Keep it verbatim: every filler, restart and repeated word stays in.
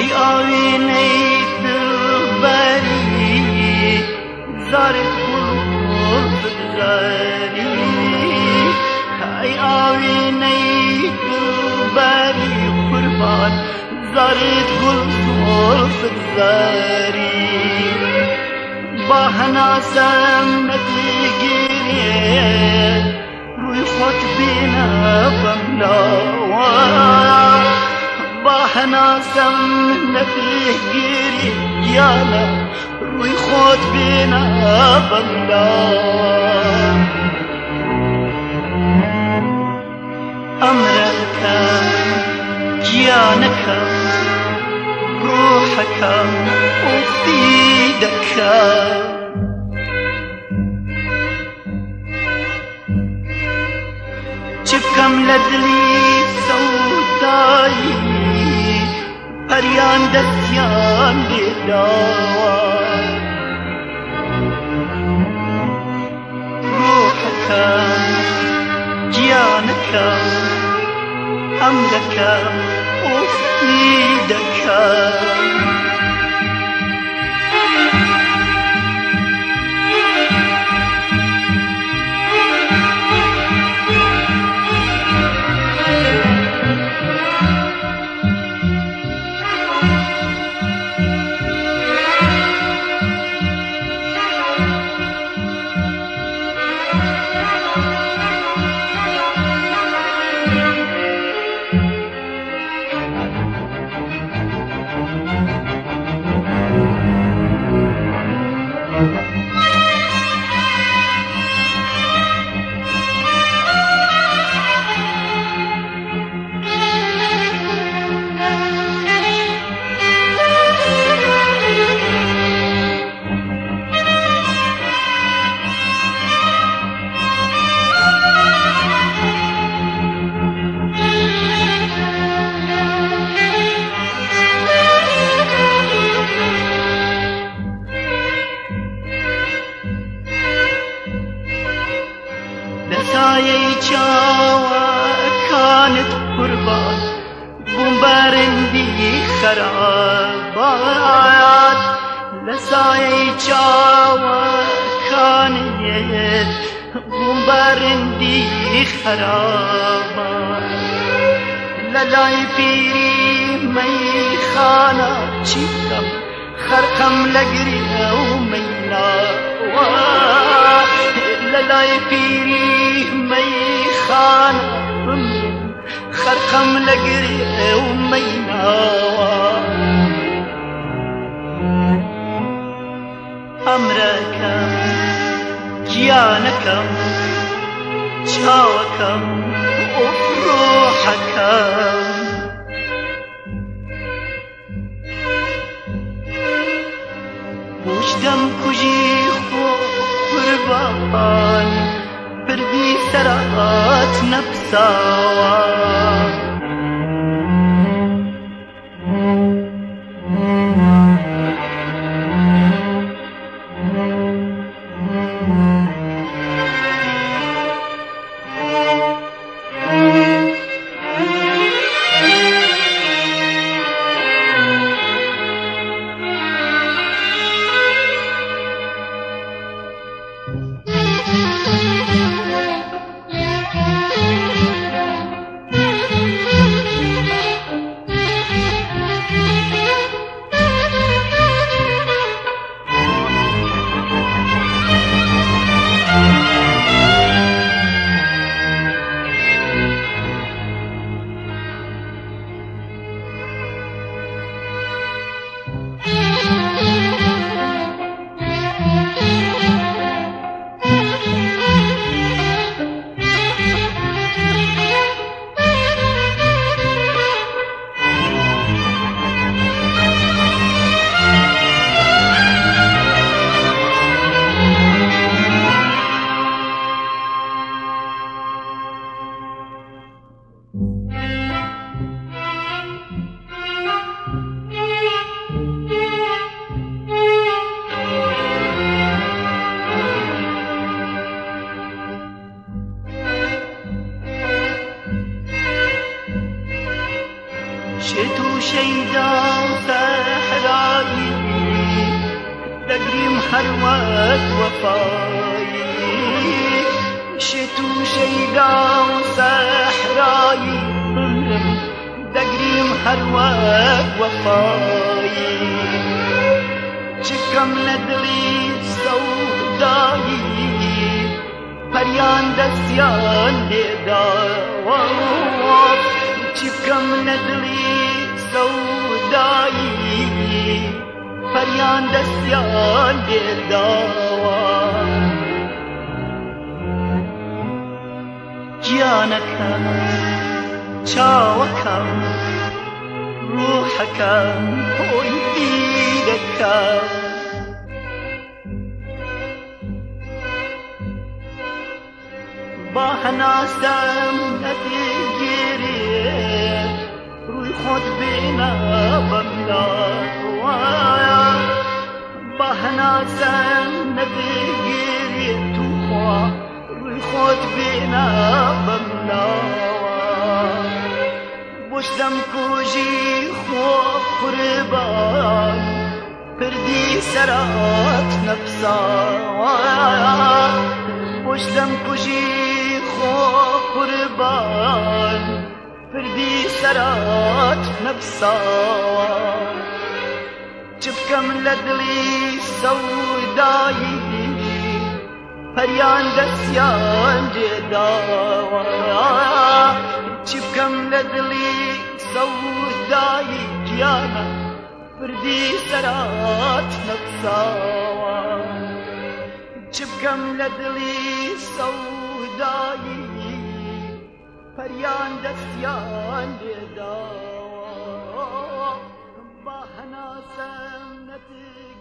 ای آینه دلبری زار گل بگذاری ای آینه دلبری قربان زارت گل بگذاری با هناسم ندیگیری روی خود بینم لاوا با هناسم ندیگیری یالا روی خود بینم لاوا امرکم جیانکم روحکم وفيدكم چبکم لدلی سودایی پریان دستیان بیدار روحکم جیانکم امرکم وفيدكم سایه چاوا کانت قربان بومبارندی خرابات لسایه چاوا کانت بومبارندی خرابات للای پیری می خانا چیکم خرقم لگری او مینا للای پیری می خانم خرقم لگری او میناوا امرکم جیانکم چاوکم افروحکم وجدم کجی خو قربان بردی سرات نفساوا شتو شيدا صحراي دقريم حروات وفاي شتو شيدا صحراي دقريم حروات وفاي چکم ندلی سودایی پریان دستیان لیداوا چکم ندلی سودایی پریان دستیان لیداوا جیانکم چاوکم روحکم اوی دیدکم با هناسم نتیگیری روی خود بینا بمنا با هناسم نتیگیری تو خوا روی خود بینا بمنا بشتم کجی خواه قربان پردی سرات نفسا بشتم کجی خواه قربان پردی سرات نفسا چبکم لدلی سودایی پریان دستیان جداوا چبکم لدلی سودایی جیانا پردی سرات نفساوا چبکم لدلی سودایی پریان دستیان جداوا با هناسم نتی